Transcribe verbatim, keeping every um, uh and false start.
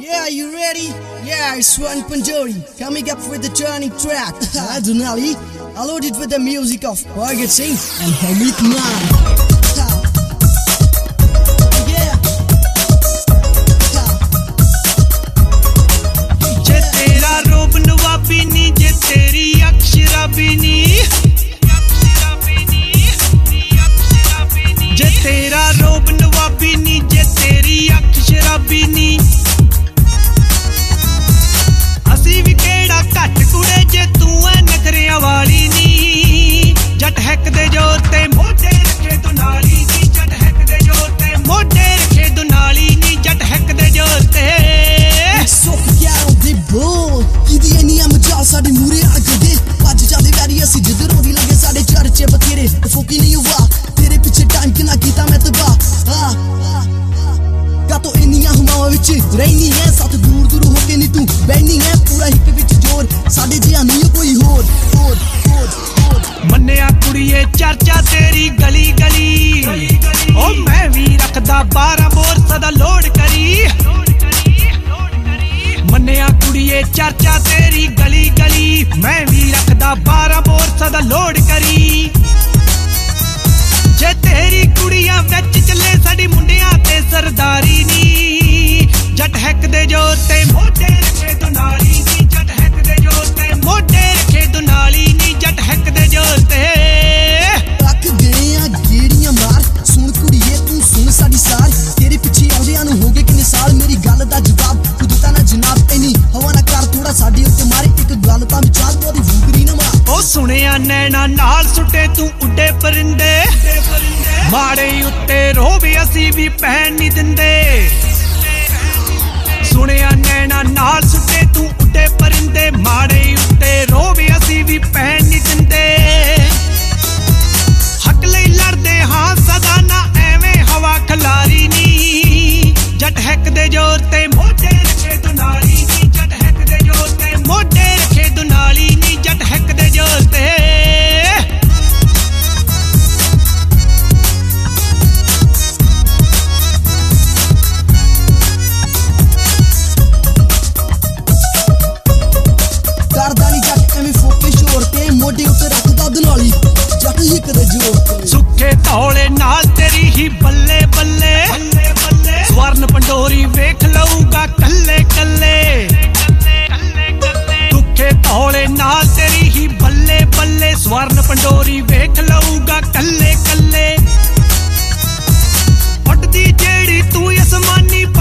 Yeah, you ready? Yeah, it's Swan Panjori coming up with the turning track. Adonali, I loaded with the music of Bhagat Singh and Hamid Man. ਸਾਡੇ ਮੂਰੇ ਆ ਗਏ ਭੱਜ ਜਾਂਦੇ very ਅਸੀਂ ਜਿੱਧਰੋਂ ਵੀ ਲੱਗੇ ਸਾਡੇ ਚਰਚੇ ਬਥੇਰੇ ਫੋਕੀ ਨਹੀਂ ਹੁਆ ਤੇਰੇ ਪਿੱਛੇ ਟਾਈਮ ਕਿੰਨਾ ਕੀਤਾ ਮੈਂ ਤਬਾਹ ਆ ਕਾਤੋਂ ਇੰਨੀਆਂ ਹਮਾਵਾਂ ਵਿੱਚ ਰਹਿਨੀ ਹੈ ਸੱਤ ਦੂਰ ਦੂਰ ਹੋ ਕੇ ਨਹੀਂ ਤੂੰ ਬੈਣੀ ਹੈ ਪੂਰਾ ਹਿੱਕ ਵਿੱਚ ਜ਼ੋਰ ਸਾਡੇ ਜਿਹਾ ਨਹੀਂ ਕੋਈ ਹੋਰ ਹੋਰ ਹੋਰ ਮੰਨਿਆ ਕੁੜੀਏ ਚਰਚਾ ਤੇਰੀ ਗਲੀ ਗਲੀ ਓ ਮੈਂ ਵੀ ਰੱਖਦਾ ਬਾਰਾਂ ਬੋਰ ਸਦਾ ਲੋਡ ਕਰੀ ਮੰਨਿਆ ਕੁੜੀਏ ਚਰਚਾ ਤੇਰੀ ਗਲੀ ਗਲੀ ਮੈਂ ਵੀ ਰੱਖਦਾ ਬਾਰਾਂ ਬੋਰ ਸਦਾ ਲੋਡ ਕਰੀ ਜੇ ਤੇਰੀ ਕੁੜੀਆਂ ਵਿੱਚ ਚੱਲੇ ਸਾਡੀ ਮੁੰਡਿਆਂ ਤੇ ਸਰਦਾਰੀ ਨੀ ਜੱਟ ਹੈਕ ਦੇ ਜੋਰ ਤੇ ਮੋਢੇ ਰੱਖੇ ਦੁਨਾਲੀ ਨੀ ਜੱਟ ਹੈਕ ਦੇ ਜੋਰ ਤੇ ਮੋਢੇ ਰੱਖੇ ਦੁਨਾਲੀ ਨੀ ਜੱਟ ਹੈਕ ਦੇ ਜੋਰ ਤੇ ਰੱਖ ਗਏ ਆ ਗੇੜੀਆਂ ਮਾਰ ਸੁਣ ਕੁੜੀਏ ਤੂੰ ਸੁਣ ਸਾਡੀ ਸਾਰ ਤੇਰੇ ਪਿੱਛੇ ਆਉਂਦਿਆਂ ਨੂੰ ਹੋ ਗਏ ਕਿੰਨੇ ਸਾਲ ਮੇਰੀ ਗੱਲ ਦਾ ਜਵਾਬ ਤੂੰ ਦਿੱਤਾ ਨਾ ਜਨਾਬ ਐਨੀ ਹਵਾ ਨਾ ਕਰ ਥੋੜਾ ਸਾਡੀ ਉੱਤੇ ਮਾਰੇ ਇੱਕ ਗੱਲ ਤਾਂ ਵਿਚਾਰ ਤੂੰ ਉਹਦੀ ਵੂਗਰੀ ਨਾ ਮਾਰ ਉਹ ਸੁਣਿਆ ਨੈਣਾ ਨਾਲ ਸੁੱਟੇ ਤੂੰ ਉੱਡੇ ਪਰਿੰਦੇ ਮਾੜੇ ਉੱਤੇ ਰੋਬ ਅਸੀਂ ਵੀ ਪਹਿਣ ਨਹੀਂ ਦਿੰਦੇ ਸੁਣਿਆ ਨੈਣਾ ਨਾਲ ਸੁੱਟੇ ਤੂੰ ਉੱਡੇ ਪਰਿੰਦੇ ਮਾੜੇ ਉੱਤੇ ਰੋਬ ਅਸੀਂ ਵੀ ਪਹਿਣ ਨਹੀਂ ਦਿੰਦੇ ਹੱਕ ਲਈ ਲੜਦੇ ਹਾਂ ਸਦਾ ਨਾ ਐਵੇਂ ਹਵਾ ਖਲਾਰੀ ਨੀ ਜੱਟ ਹੈਕ ਦੇ ਜੋਰ ਤੇ ਮੋਢੇ ਰੱਖੇ ਦੁਨਾਲੀ ਨੀ ਜੱਟ ਹੈਕ ਦੇ ਜੋਰ ਤੇ ਮੋਢੇ ਰੱਖੇ ਦੁਨਾਲੀ ਨੀ ਜੱਟ ਹੈਕ ਦੇ ਜੋਰ ਤੇ ਕਰਦਾ ਨੀ ਜੱਟ ਐਵੇਂ ਫੋਕੇ ਸ਼ੋਰ ਤੇ ਮੋਢੇ ਉੱਤੇ ਰੱਖਦਾ ਦੁਨਾਲੀ ਜੱਟ ਹਿੱਕ ਦੇ ਜੋਰ ਤੇ ਸੁੱਕੇ ਧੌਲੇ ਨਾਲ ਤੇਰੀ ਹੀ ਬੱਲੇ ਬੱਲੇ ਸਵਰਨ ਪੰਡੋਰੀ ਵੇਖ ਲਊਗਾ ਕੱਲੇ ਕੱਲੇ ਦੁੱਖੇ ਧੌਲੇ ਨਾਲ ਤੇਰੀ ਹੀ ਬੱਲੇ ਬੱਲੇ ਸਵਰਨ ਪੰਡੋਰੀ ਵੇਖ ਲਊਗਾ ਕੱਲੇ ਕੱਲੇ ਉੱਡਦੀ ਜਿਹੜੀ ਤੂੰ ਅਸਮਾਨੀ